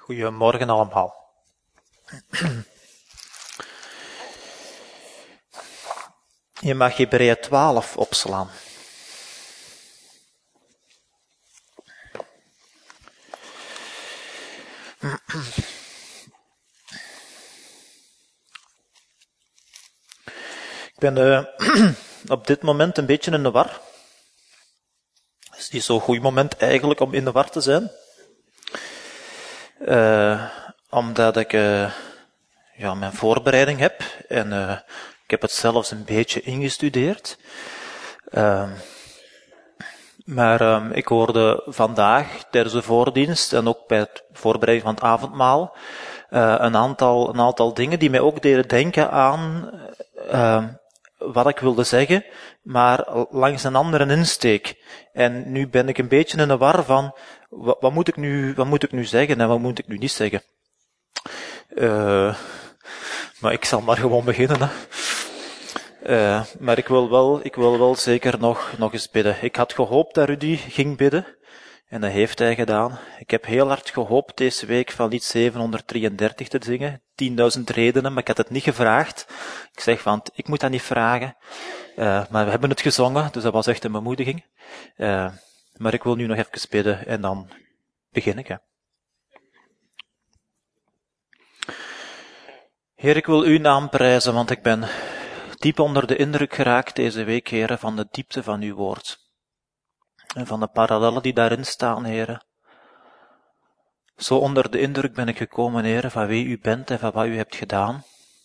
Goedemorgen allemaal. Je mag Hebreeën 12 opslaan. Ik ben op dit moment een beetje in de war. Het is niet zo'n goed moment eigenlijk om in de war te zijn. Omdat ik mijn voorbereiding heb en ik heb het zelfs een beetje ingestudeerd. Maar ik hoorde vandaag tijdens de voordienst en ook bij het voorbereiden van het avondmaal een aantal dingen die mij ook deden denken aan wat ik wilde zeggen, maar langs een andere insteek. En nu ben ik een beetje in de war van wat moet ik nu zeggen en wat moet ik nu niet zeggen. Maar ik zal maar gewoon beginnen. Maar ik wil wel zeker nog eens bidden. Ik had gehoopt dat Rudy ging bidden. En dat heeft hij gedaan. Ik heb heel hard gehoopt deze week van lied 733 te zingen. 10.000 redenen, maar ik had het niet gevraagd. Ik zeg van, ik moet dat niet vragen. Maar we hebben het gezongen, dus dat was echt een bemoediging. Maar ik wil nu nog even bidden en dan begin ik. Heer, ik wil uw naam prijzen, want ik ben diep onder de indruk geraakt deze week, Heer, van de diepte van uw woord. En van de parallellen die daarin staan, Heer. Zo onder de indruk ben ik gekomen, Heer, van wie u bent en van wat u hebt gedaan.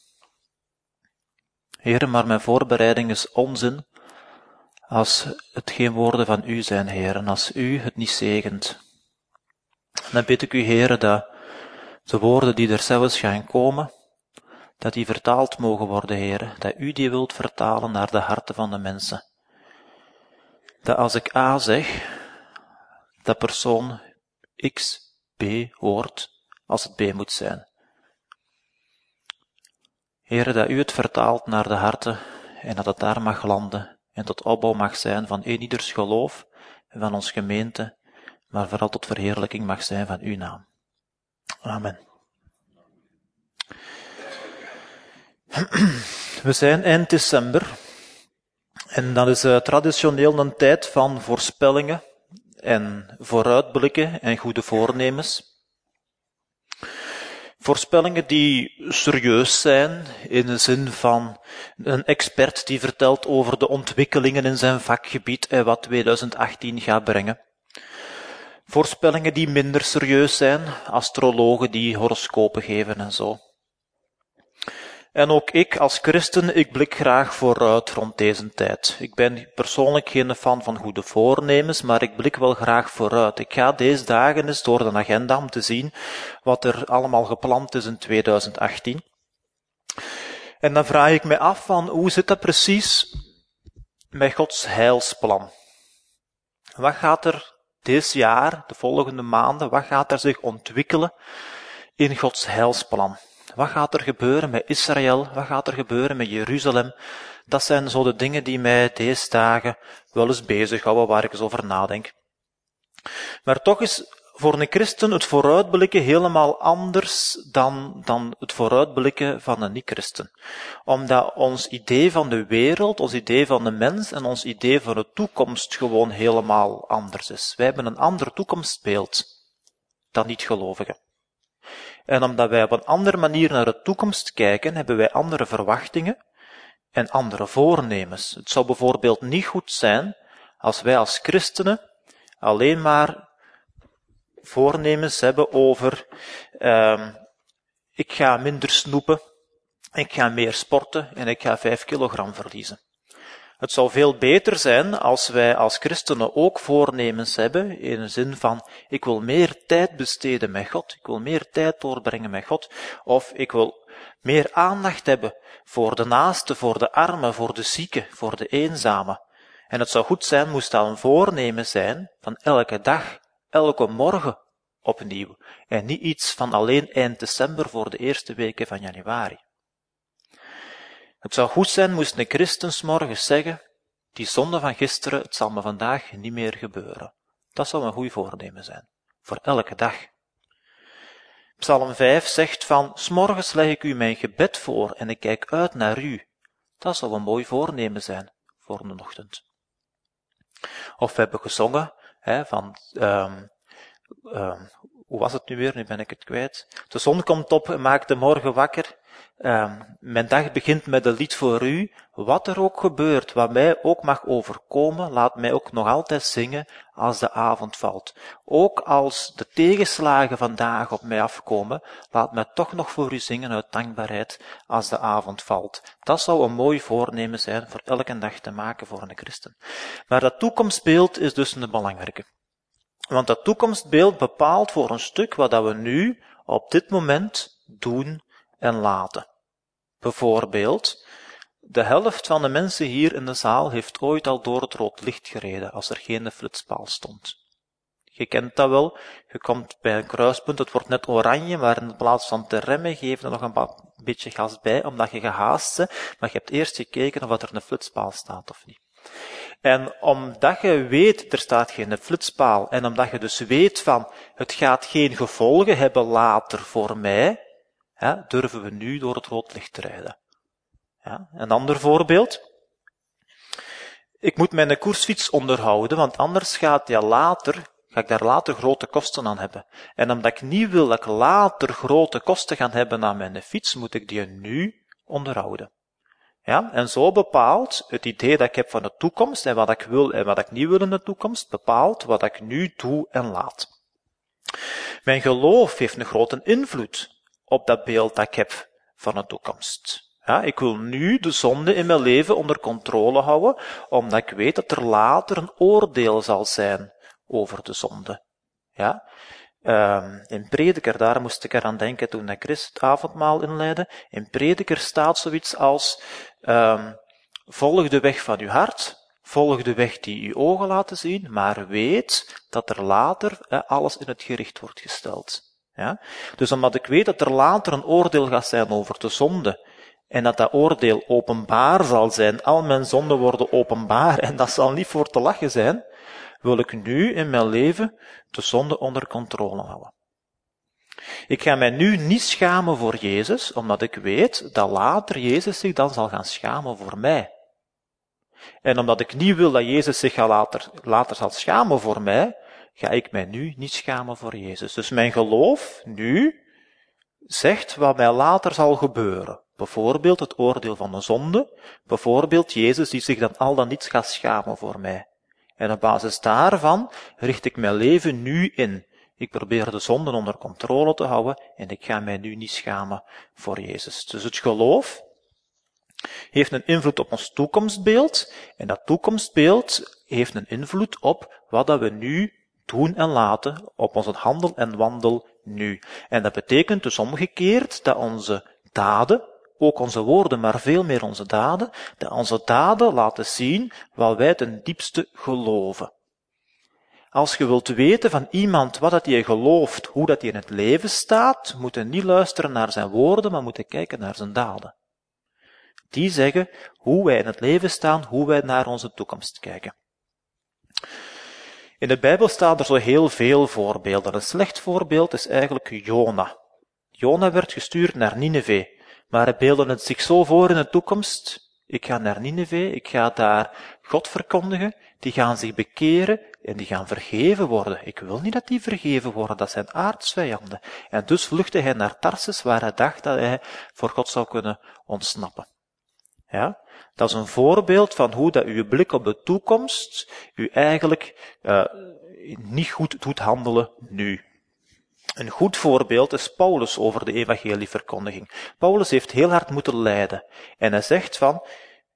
Heer, maar mijn voorbereiding is onzin als het geen woorden van u zijn, Heer, en als u het niet zegent. Dan bid ik u, Heer, dat de woorden die er zelfs gaan komen, dat die vertaald mogen worden, Heer, dat u die wilt vertalen naar de harten van de mensen. Dat als ik A zeg, dat persoon X, B hoort, als het B moet zijn. Heer, dat u het vertaalt naar de harten en dat het daar mag landen en tot opbouw mag zijn van ieders geloof en van ons gemeente, maar vooral tot verheerlijking mag zijn van uw naam. Amen. We zijn eind december en dat is traditioneel een tijd van voorspellingen en vooruitblikken en goede voornemens. Voorspellingen die serieus zijn, in de zin van een expert die vertelt over de ontwikkelingen in zijn vakgebied en wat 2018 gaat brengen. Voorspellingen die minder serieus zijn, astrologen die horoscopen geven en zo. En ook ik als christen, ik blik graag vooruit rond deze tijd. Ik ben persoonlijk geen fan van goede voornemens, maar ik blik wel graag vooruit. Ik ga deze dagen eens door de agenda om te zien wat er allemaal gepland is in 2018. En dan vraag ik me af van, hoe zit dat precies met Gods heilsplan? Wat gaat er dit jaar, de volgende maanden, wat gaat er zich ontwikkelen in Gods heilsplan? Wat gaat er gebeuren met Israël? Wat gaat er gebeuren met Jeruzalem? Dat zijn zo de dingen die mij deze dagen wel eens bezighouden, waar ik eens over nadenk. Maar toch is voor een christen het vooruitblikken helemaal anders dan het vooruitblikken van een niet-christen. Omdat ons idee van de wereld, ons idee van de mens en ons idee van de toekomst gewoon helemaal anders is. Wij hebben een ander toekomstbeeld dan niet-gelovigen. En omdat wij op een andere manier naar de toekomst kijken, hebben wij andere verwachtingen en andere voornemens. Het zou bijvoorbeeld niet goed zijn als wij als christenen alleen maar voornemens hebben over ik ga minder snoepen, ik ga meer sporten en ik ga 5 kilogram verliezen. Het zou veel beter zijn als wij als christenen ook voornemens hebben, in de zin van, ik wil meer tijd besteden met God, ik wil meer tijd doorbrengen met God, of ik wil meer aandacht hebben voor de naaste, voor de armen, voor de zieken, voor de eenzame. En het zou goed zijn, moest dat een voornemen zijn, van elke dag, elke morgen opnieuw, en niet iets van alleen eind december voor de eerste weken van januari. Het zou goed zijn, moest een christen 's morgens zeggen, die zonde van gisteren, het zal me vandaag niet meer gebeuren. Dat zou een goed voornemen zijn. Voor elke dag. Psalm 5 zegt van, 's morgens leg ik u mijn gebed voor en ik kijk uit naar u. Dat zou een mooi voornemen zijn voor een ochtend. Of we hebben gezongen, van, hoe was het nu weer? Nu ben ik het kwijt. De zon komt op en maakt de morgen wakker. Mijn dag begint met een lied voor u. Wat er ook gebeurt, wat mij ook mag overkomen, laat mij ook nog altijd zingen als de avond valt. Ook als de tegenslagen vandaag op mij afkomen, laat mij toch nog voor u zingen uit dankbaarheid als de avond valt. Dat zou een mooi voornemen zijn voor elke dag te maken voor een christen. Maar dat toekomstbeeld is dus een belangrijke. Want dat toekomstbeeld bepaalt voor een stuk wat dat we nu op dit moment doen en laten. Bijvoorbeeld, de helft van de mensen hier in de zaal heeft ooit al door het rood licht gereden, als er geen flitspaal stond. Je kent dat wel, je komt bij een kruispunt, het wordt net oranje, maar in plaats van te remmen, geef je er nog een beetje gas bij, omdat je gehaast bent, maar je hebt eerst gekeken of er een flitspaal staat of niet. En omdat je weet, er staat geen flitspaal, en omdat je dus weet van, het gaat geen gevolgen hebben later voor mij, durven we nu door het rood licht te rijden. Ja, een ander voorbeeld. Ik moet mijn koersfiets onderhouden, want anders ga ik daar later grote kosten aan hebben. En omdat ik niet wil dat ik later grote kosten ga hebben aan mijn fiets, moet ik die nu onderhouden. Ja, en zo bepaalt het idee dat ik heb van de toekomst en wat ik wil en wat ik niet wil in de toekomst, bepaalt wat ik nu doe en laat. Mijn geloof heeft een grote invloed op dat beeld dat ik heb van de toekomst. Ja, ik wil nu de zonde in mijn leven onder controle houden, omdat ik weet dat er later een oordeel zal zijn over de zonde. Ja, in Prediker, daar moest ik eraan denken toen ik Chris het avondmaal inleidde. In Prediker staat zoiets als, volg de weg van uw hart, volg de weg die uw ogen laten zien, maar weet dat er later alles in het gericht wordt gesteld. Ja? Dus omdat ik weet dat er later een oordeel gaat zijn over de zonde, en dat dat oordeel openbaar zal zijn, al mijn zonden worden openbaar, en dat zal niet voor te lachen zijn, wil ik nu in mijn leven de zonde onder controle houden. Ik ga mij nu niet schamen voor Jezus, omdat ik weet dat later Jezus zich dan zal gaan schamen voor mij. En omdat ik niet wil dat Jezus zich later zal schamen voor mij, ga ik mij nu niet schamen voor Jezus. Dus mijn geloof nu zegt wat mij later zal gebeuren. Bijvoorbeeld het oordeel van de zonde, bijvoorbeeld Jezus die zich dan niet gaat schamen voor mij. En op basis daarvan richt ik mijn leven nu in. Ik probeer de zonden onder controle te houden en ik ga mij nu niet schamen voor Jezus. Dus het geloof heeft een invloed op ons toekomstbeeld en dat toekomstbeeld heeft een invloed op wat dat we nu doen en laten, op onze handel en wandel nu. En dat betekent dus omgekeerd dat onze daden, ook onze woorden, maar veel meer onze daden, dat onze daden laten zien wat wij ten diepste geloven. Als je wilt weten van iemand wat dat hij gelooft, hoe dat hij in het leven staat, moet je niet luisteren naar zijn woorden, maar moet je kijken naar zijn daden. Die zeggen hoe wij in het leven staan, hoe wij naar onze toekomst kijken. In de Bijbel staan er zo heel veel voorbeelden. Een slecht voorbeeld is eigenlijk Jona. Jona werd gestuurd naar Nineve, maar hij beeldde het zich zo voor in de toekomst. Ik ga naar Nineve, ik ga daar God verkondigen, die gaan zich bekeren en die gaan vergeven worden. Ik wil niet dat die vergeven worden, dat zijn aardsvijanden. En dus vluchtte hij naar Tarsus, waar hij dacht dat hij voor God zou kunnen ontsnappen. Ja, dat is een voorbeeld van hoe dat uw blik op de toekomst u eigenlijk niet goed doet handelen nu. Een goed voorbeeld is Paulus over de evangelieverkondiging. Paulus heeft heel hard moeten lijden. En hij zegt van,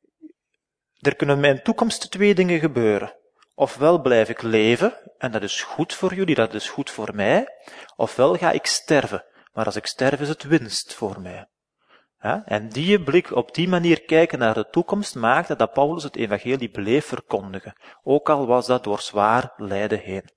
er kunnen in mijn toekomst 2 dingen gebeuren. Ofwel blijf ik leven, en dat is goed voor jullie, dat is goed voor mij. Ofwel ga ik sterven, maar als ik sterf is het winst voor mij. Ja, en die blik, op die manier kijken naar de toekomst, maakte dat Paulus het evangelie bleef verkondigen. Ook al was dat door zwaar lijden heen.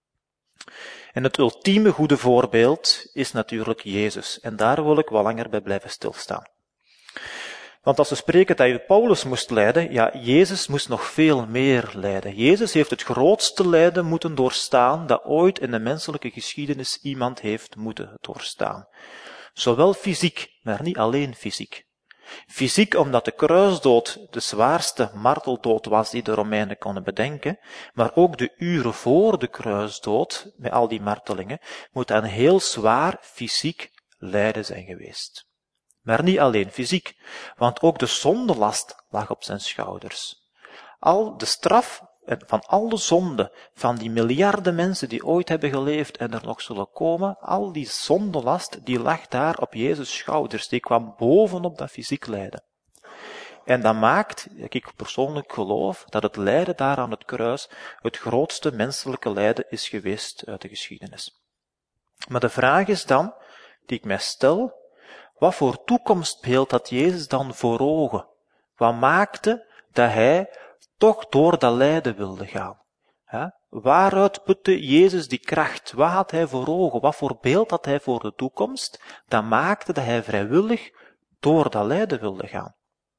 En het ultieme goede voorbeeld is natuurlijk Jezus. En daar wil ik wel langer bij blijven stilstaan. Want als we spreken dat Paulus moest lijden, ja, Jezus moest nog veel meer lijden. Jezus heeft het grootste lijden moeten doorstaan dat ooit in de menselijke geschiedenis iemand heeft moeten doorstaan. Zowel fysiek, maar niet alleen fysiek. Fysiek omdat de kruisdood de zwaarste marteldood was die de Romeinen konden bedenken, maar ook de uren voor de kruisdood, met al die martelingen, moet een heel zwaar fysiek lijden zijn geweest. Maar niet alleen fysiek, want ook de zondelast lag op zijn schouders. Al de straf van al de zonden van die miljarden mensen die ooit hebben geleefd en er nog zullen komen, al die zondelast die lag daar op Jezus' schouders, die kwam bovenop dat fysiek lijden. En dat maakt, dat ik persoonlijk geloof, dat het lijden daar aan het kruis het grootste menselijke lijden is geweest uit de geschiedenis. Maar de vraag is dan, die ik mij stel, wat voor toekomstbeeld had Jezus dan voor ogen? Wat maakte dat hij toch door dat lijden wilde gaan? Waaruit putte Jezus die kracht? Wat had hij voor ogen? Wat voor beeld had hij voor de toekomst? Dat maakte dat hij vrijwillig door dat lijden wilde gaan.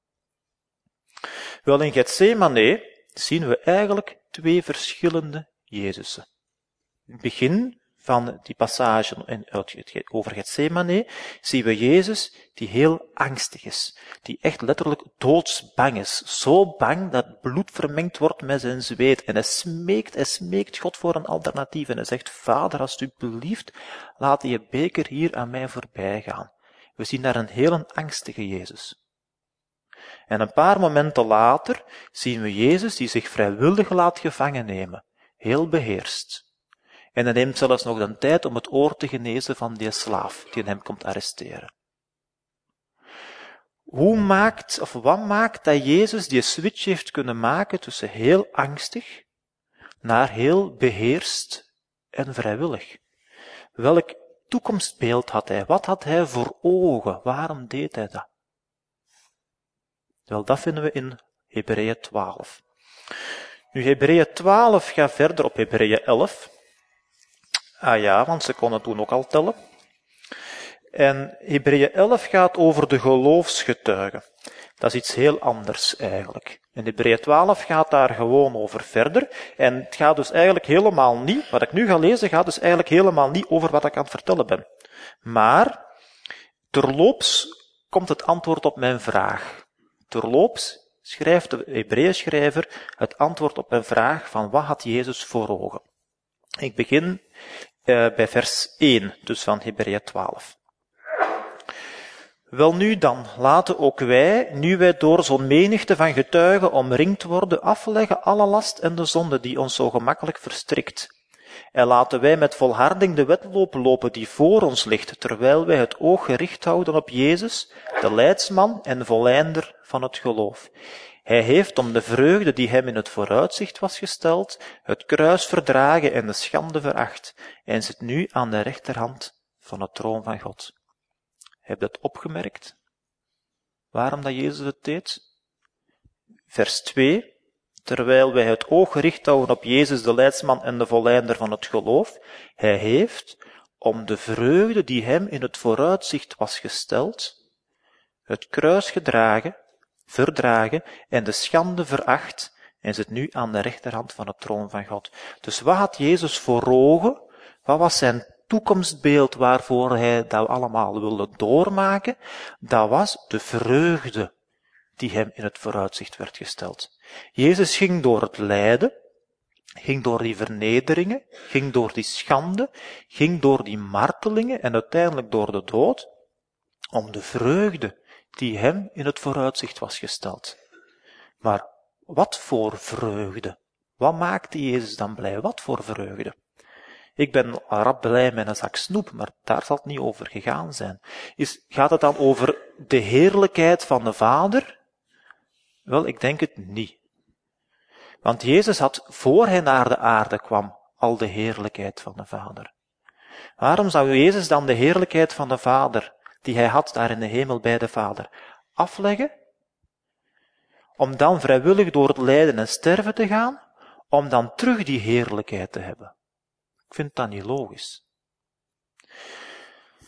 Wel, in Gethsemane zien we eigenlijk twee verschillende Jezusen. In het begin van die passage over Gethsemane zien we Jezus die heel angstig is, die echt letterlijk doodsbang is, zo bang dat bloed vermengd wordt met zijn zweet. En hij smeekt God voor een alternatief en hij zegt, Vader, alsjeblieft, laat die beker hier aan mij voorbij gaan. We zien daar een heel angstige Jezus. En een paar momenten later zien we Jezus die zich vrijwillig laat gevangen nemen, heel beheerst. En hij neemt zelfs nog de tijd om het oor te genezen van die slaaf die hem komt arresteren. Wat maakt dat Jezus die switch heeft kunnen maken tussen heel angstig naar heel beheerst en vrijwillig? Welk toekomstbeeld had hij? Wat had hij voor ogen? Waarom deed hij dat? Wel, dat vinden we in Hebreeën 12. Nu, Hebreeën 12 gaat verder op Hebreeën 11. Ah ja, want ze konden toen ook al tellen. En Hebreeën 11 gaat over de geloofsgetuigen. Dat is iets heel anders eigenlijk. En Hebreeën 12 gaat daar gewoon over verder. En het gaat dus eigenlijk helemaal niet, wat ik nu ga lezen, gaat dus eigenlijk helemaal niet over wat ik aan het vertellen ben. Maar, terloops komt het antwoord op mijn vraag. Terloops schrijft de Hebreeënschrijver het antwoord op mijn vraag van wat had Jezus voor ogen. Ik begin bij vers 1, dus van Hebreeën 12. Welnu dan, laten ook wij, nu wij door zo'n menigte van getuigen omringd worden, afleggen alle last en de zonde die ons zo gemakkelijk verstrikt. En laten wij met volharding de wedloop lopen die voor ons ligt, terwijl wij het oog gericht houden op Jezus, de leidsman en volleinder van het geloof. Hij heeft om de vreugde die hem in het vooruitzicht was gesteld, het kruis verdragen en de schande veracht, en zit nu aan de rechterhand van de troon van God. Heb je dat opgemerkt? Waarom dat Jezus het deed? Vers 2. Terwijl wij het oog gericht houden op Jezus, de leidsman en de volleinder van het geloof, hij heeft, om de vreugde die hem in het vooruitzicht was gesteld, het kruis verdragen en de schande veracht, en zit nu aan de rechterhand van de troon van God. Dus wat had Jezus voor ogen? Wat was zijn toekomstbeeld waarvoor hij dat allemaal wilde doormaken? Dat was de vreugde die hem in het vooruitzicht werd gesteld. Jezus ging door het lijden, ging door die vernederingen, ging door die schande, ging door die martelingen en uiteindelijk door de dood, om de vreugde die hem in het vooruitzicht was gesteld. Maar wat voor vreugde? Wat maakte Jezus dan blij? Wat voor vreugde? Ik ben rap blij met een zak snoep, maar daar zal het niet over gegaan zijn. Gaat het dan over de heerlijkheid van de Vader? Wel, ik denk het niet. Want Jezus had, voor hij naar de aarde kwam, al de heerlijkheid van de Vader. Waarom zou Jezus dan de heerlijkheid van de Vader, die hij had daar in de hemel bij de Vader, afleggen? Om dan vrijwillig door het lijden en sterven te gaan, om dan terug die heerlijkheid te hebben. Ik vind dat niet logisch.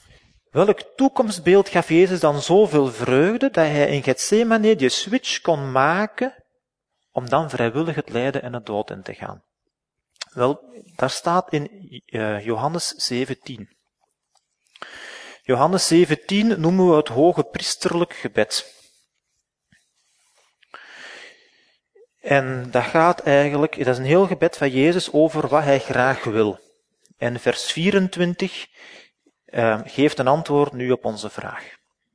Welk toekomstbeeld gaf Jezus dan zoveel vreugde, dat hij in Getsemane die switch kon maken, om dan vrijwillig het lijden en de dood in te gaan? Wel, daar staat in Johannes 17. Johannes 17 noemen we het hoge priesterlijk gebed. En dat gaat eigenlijk, dat is een heel gebed van Jezus over wat hij graag wil. En vers 24 geeft een antwoord nu op onze vraag.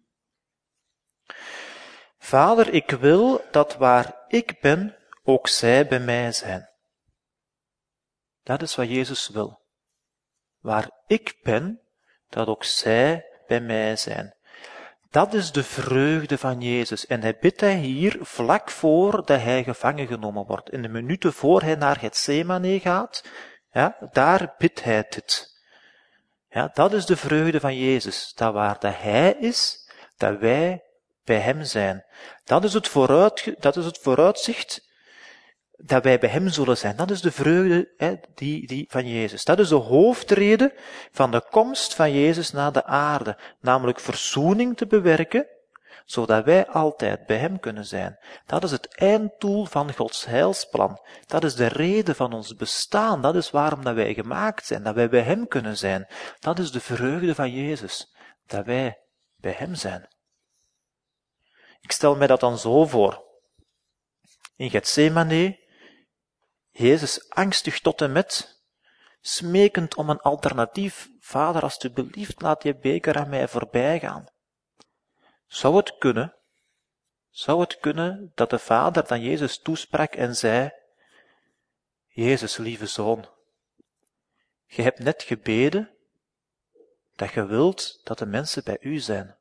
Vader, ik wil dat waar ik ben, ook zij bij mij zijn. Dat is wat Jezus wil. Waar ik ben, dat ook zij bij mij zijn. Dat is de vreugde van Jezus. En hij bidt hij hier vlak voor dat hij gevangen genomen wordt. In de minuten voor hij naar Getsemane gaat, ja, daar bidt hij dit. Ja, dat is de vreugde van Jezus. Dat waar dat hij is, dat wij bij hem zijn. Dat is het vooruitzicht dat wij bij hem zullen zijn. Dat is de vreugde die van Jezus. Dat is de hoofdreden van de komst van Jezus naar de aarde. Namelijk verzoening te bewerken, zodat wij altijd bij hem kunnen zijn. Dat is het einddoel van Gods heilsplan. Dat is de reden van ons bestaan. Dat is waarom dat wij gemaakt zijn, dat wij bij hem kunnen zijn. Dat is de vreugde van Jezus, dat wij bij hem zijn. Ik stel mij dat dan zo voor. In Getsemane, Jezus angstig tot en met, smekend om een alternatief. Vader, alstublieft, laat die beker aan mij voorbij gaan. Zou het kunnen dat de Vader dan Jezus toesprak en zei, Jezus, lieve Zoon, je hebt net gebeden dat je wilt dat de mensen bij u zijn.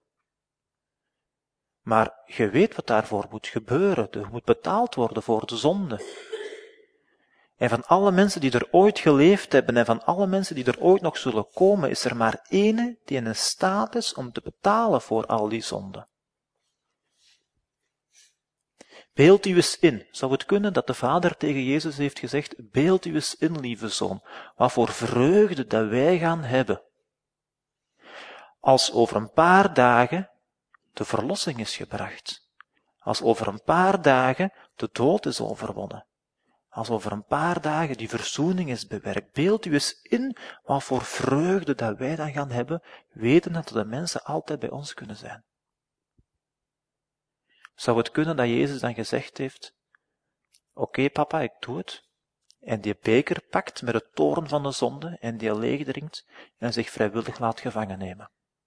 Maar je weet wat daarvoor moet gebeuren. Er moet betaald worden voor de zonde. En van alle mensen die er ooit geleefd hebben en van alle mensen die er ooit nog zullen komen, is er maar ene die in staat is om te betalen voor al die zonden. Beeld u eens in. Zou het kunnen dat de Vader tegen Jezus heeft gezegd, beeld u eens in, lieve Zoon, wat voor vreugde dat wij gaan hebben. Als over een paar dagen de verlossing is gebracht. Als over een paar dagen de dood is overwonnen. Als over een paar dagen die verzoening is bewerkt. Beeld u eens in wat voor vreugde dat wij dan gaan hebben, weten dat de mensen altijd bij ons kunnen zijn. Zou het kunnen dat Jezus dan gezegd heeft, oké, papa, ik doe het. En die beker pakt met de toorn van de zonde en die leeg drinkt en zich vrijwillig laat gevangen nemen.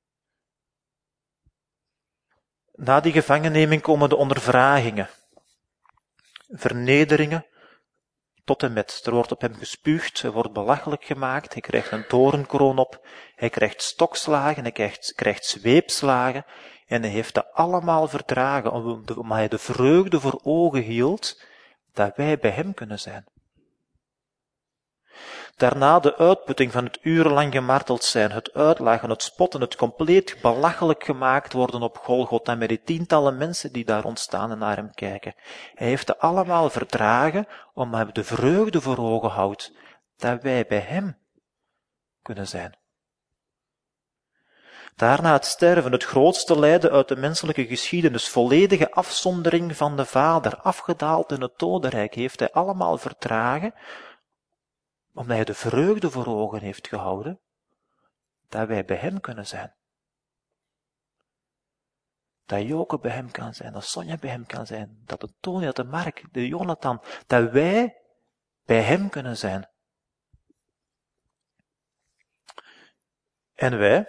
Na die gevangenneming komen de ondervragingen, vernederingen, tot en met. Er wordt op hem gespuugd, hij wordt belachelijk gemaakt, hij krijgt een torenkroon op, hij krijgt stokslagen, hij krijgt zweepslagen, en hij heeft dat allemaal verdragen, omdat hij de vreugde voor ogen hield, dat wij bij hem kunnen zijn. Daarna de uitputting van het urenlang gemarteld zijn, het uitlachen, het spotten, het compleet belachelijk gemaakt worden op Golgotha met die tientallen mensen die daar ontstaan en naar hem kijken. Hij heeft het allemaal verdragen, omdat hij de vreugde voor ogen houdt, dat wij bij hem kunnen zijn. Daarna het sterven, het grootste lijden uit de menselijke geschiedenis, volledige afzondering van de Vader, afgedaald in het dodenrijk, heeft hij allemaal verdragen, omdat hij de vreugde voor ogen heeft gehouden, dat wij bij hem kunnen zijn. Dat Joke bij hem kan zijn, dat Sonja bij hem kan zijn, dat de Tony, dat de Mark, de Jonathan, dat wij bij hem kunnen zijn. En wij,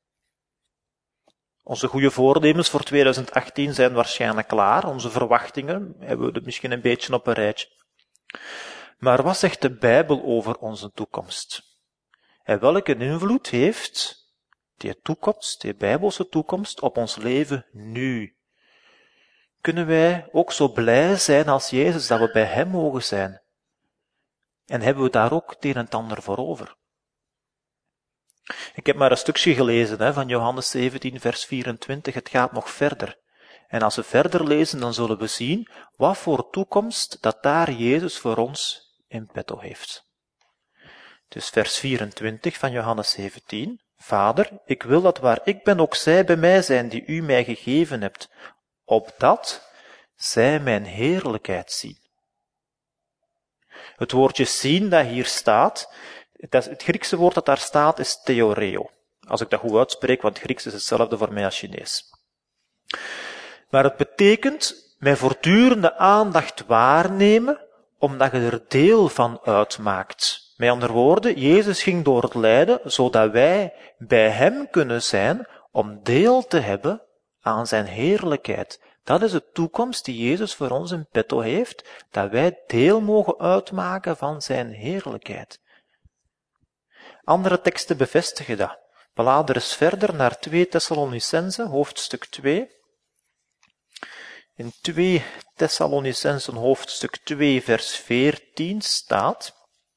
onze goede voornemens voor 2018 zijn waarschijnlijk klaar, onze verwachtingen hebben we misschien een beetje op een rijtje. Maar wat zegt de Bijbel over onze toekomst? En welke invloed heeft die toekomst, die Bijbelse toekomst, op ons leven nu? Kunnen wij ook zo blij zijn als Jezus dat we bij hem mogen zijn? En hebben we daar ook het een en ander voor over? Ik heb maar een stukje gelezen van Johannes 17, vers 24. Het gaat nog verder. En als we verder lezen, dan zullen we zien wat voor toekomst dat daar Jezus voor ons in petto heeft. Dus vers 24 van Johannes 17, Vader, ik wil dat waar ik ben ook zij bij mij zijn die u mij gegeven hebt, opdat zij mijn heerlijkheid zien. Het woordje zien dat hier staat, het Griekse woord dat daar staat is theoreo. Als ik dat goed uitspreek, want Grieks is hetzelfde voor mij als Chinees. Maar het betekent met voortdurende aandacht waarnemen, omdat je er deel van uitmaakt. Met andere woorden, Jezus ging door het lijden, zodat wij bij hem kunnen zijn om deel te hebben aan zijn heerlijkheid. Dat is de toekomst die Jezus voor ons in petto heeft, dat wij deel mogen uitmaken van zijn heerlijkheid. Andere teksten bevestigen dat. Blader eens verder naar 2 Thessalonicenzen, hoofdstuk 2. In 2 Thessalonicenzen, hoofdstuk 2, vers 14 staat: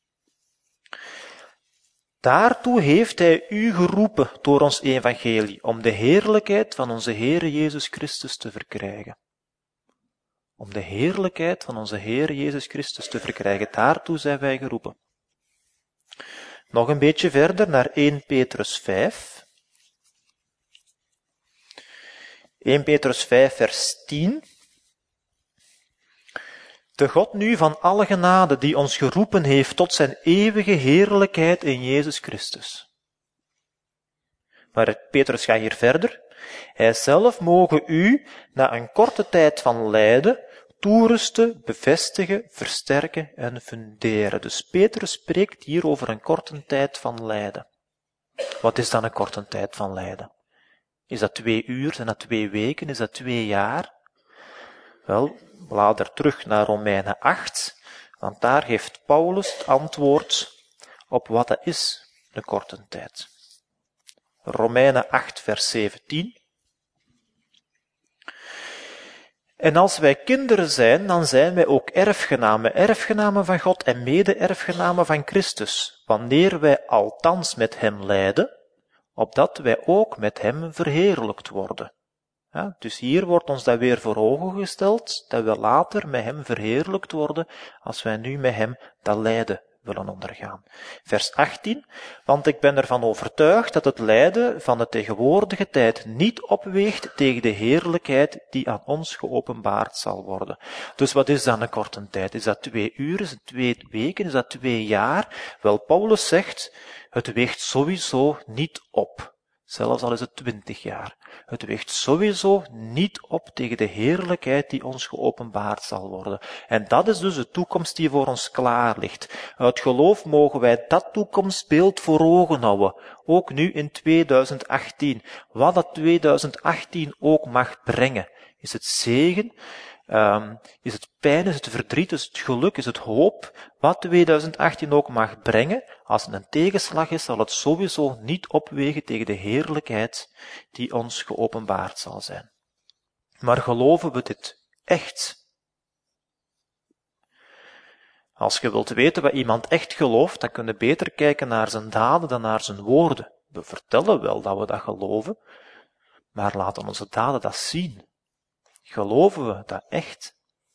Daartoe heeft hij u geroepen door ons evangelie, om de heerlijkheid van onze Heere Jezus Christus te verkrijgen. Om de heerlijkheid van onze Heere Jezus Christus te verkrijgen, daartoe zijn wij geroepen. Nog een beetje verder naar 1 Petrus 5. 1 Petrus 5, vers 10. De God nu van alle genade, die ons geroepen heeft tot zijn eeuwige heerlijkheid in Jezus Christus. Maar Petrus gaat hier verder. Hij zelf mogen u, na een korte tijd van lijden, toerusten, bevestigen, versterken en funderen. Dus Petrus spreekt hier over een korte tijd van lijden. Wat is dan een korte tijd van lijden? Is dat 2 uur? Zijn dat 2 weken? Is dat 2 jaar? Wel, blader terug naar Romeinen 8, want daar geeft Paulus het antwoord op wat dat is, de korte tijd. Romeinen 8, vers 17. En als wij kinderen zijn, dan zijn wij ook erfgenamen, erfgenamen van God en mede-erfgenamen van Christus, wanneer wij althans met hem lijden, opdat wij ook met hem verheerlijkt worden. Ja, dus hier wordt ons dat weer voor ogen gesteld, dat we later met hem verheerlijkt worden, als wij nu met hem dat lijden willen ondergaan. Vers 18, want ik ben ervan overtuigd dat het lijden van de tegenwoordige tijd niet opweegt tegen de heerlijkheid die aan ons geopenbaard zal worden. Dus wat is dan een korte tijd? Is dat 2 uur? Is het 2 weken? Is dat 2 jaar? Wel, Paulus zegt, het weegt sowieso niet op. Zelfs al is het 20 jaar. Het weegt sowieso niet op tegen de heerlijkheid die ons geopenbaard zal worden. En dat is dus de toekomst die voor ons klaar ligt. Uit geloof mogen wij dat toekomstbeeld voor ogen houden. Ook nu in 2018. Wat dat 2018 ook mag brengen. Is het zegen? Is het pijn? Is het verdriet? Is het geluk? Is het hoop? Wat 2018 ook mag brengen, als het een tegenslag is, zal het sowieso niet opwegen tegen de heerlijkheid die ons geopenbaard zal zijn. Maar geloven we dit echt? Als je wilt weten wat iemand echt gelooft, dan kun je beter kijken naar zijn daden dan naar zijn woorden. We vertellen wel dat we dat geloven, maar laten onze daden dat zien. Geloven we dat echt?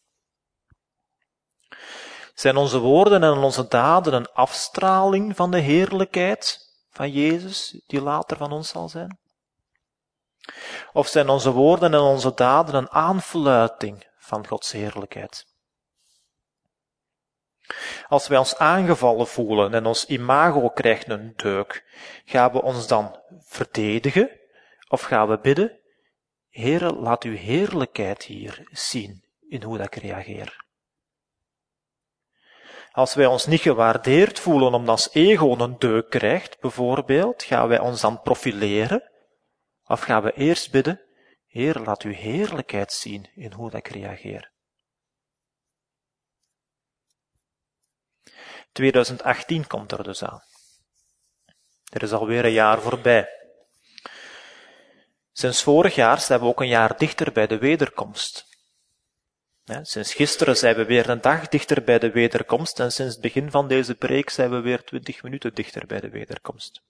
Zijn onze woorden en onze daden een afstraling van de heerlijkheid van Jezus, die later van ons zal zijn? Of zijn onze woorden en onze daden een aanfluiting van Gods heerlijkheid? Als wij ons aangevallen voelen en ons imago krijgt een deuk, gaan we ons dan verdedigen of gaan we bidden? Heere, laat uw heerlijkheid hier zien in hoe dat ik reageer. Als wij ons niet gewaardeerd voelen omdat ons ego een deuk krijgt, bijvoorbeeld, gaan wij ons dan profileren? Of gaan we eerst bidden, Heer, laat uw heerlijkheid zien in hoe dat ik reageer? 2018 komt er dus aan. Er is alweer een jaar voorbij. Sinds vorig jaar zijn we ook een jaar dichter bij de wederkomst. Sinds gisteren zijn we weer een dag dichter bij de wederkomst en sinds het begin van deze preek zijn we weer 20 minuten dichter bij de wederkomst.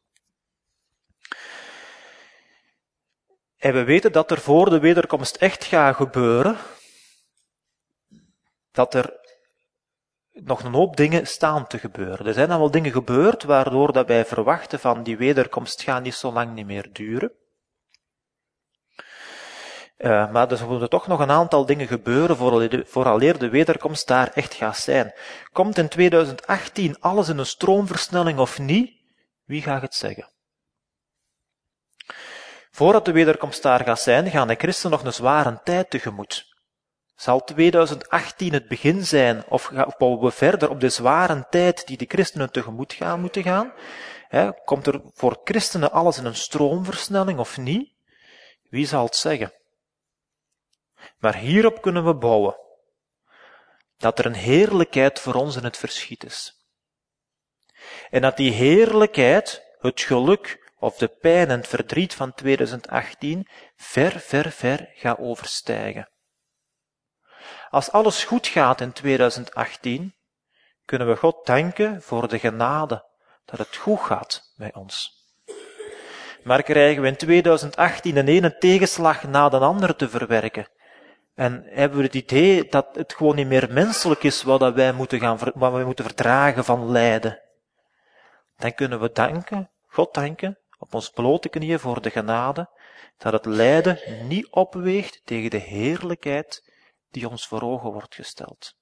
En we weten dat er voor de wederkomst echt gaat gebeuren, dat er nog een hoop dingen staan te gebeuren. Er zijn al wel dingen gebeurd waardoor dat wij verwachten van die wederkomst gaat niet zo lang niet meer duren. Maar er moeten toch nog een aantal dingen gebeuren vooraleer de wederkomst daar echt gaat zijn. Komt in 2018 alles in een stroomversnelling of niet? Wie gaat het zeggen? Voordat de wederkomst daar gaat zijn, gaan de christenen nog een zware tijd tegemoet. Zal 2018 het begin zijn, of bouwen we verder op de zware tijd die de christenen tegemoet gaan moeten gaan? Komt er voor christenen alles in een stroomversnelling of niet? Wie zal het zeggen? Maar hierop kunnen we bouwen. Dat er een heerlijkheid voor ons in het verschiet is. En dat die heerlijkheid, het geluk of de pijn en het verdriet van 2018 ver gaat overstijgen. Als alles goed gaat in 2018, kunnen we God danken voor de genade dat het goed gaat met ons. Maar krijgen we in 2018 de ene tegenslag na de andere te verwerken, en hebben we het idee dat het gewoon niet meer menselijk is wat wij moeten verdragen van lijden, dan kunnen we God danken, op ons blote knieën voor de genade, dat het lijden niet opweegt tegen de heerlijkheid die ons voor ogen wordt gesteld.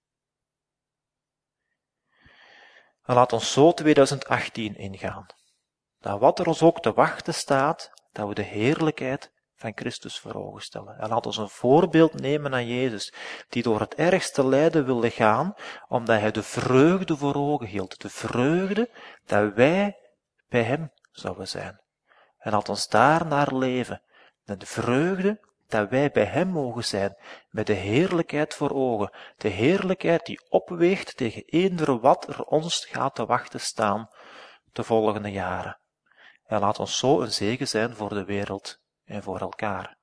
En laat ons zo 2018 ingaan. Dat wat er ons ook te wachten staat, dat we de heerlijkheid van Christus voor ogen stellen. En laat ons een voorbeeld nemen aan Jezus, die door het ergste lijden wilde gaan, omdat hij de vreugde voor ogen hield. De vreugde dat wij bij hem zouden zijn. En laat ons daar naar leven. En de vreugde dat wij bij hem mogen zijn, met de heerlijkheid voor ogen. De heerlijkheid die opweegt tegen eender wat er ons gaat te wachten staan de volgende jaren. En laat ons zo een zegen zijn voor de wereld en voor elkaar.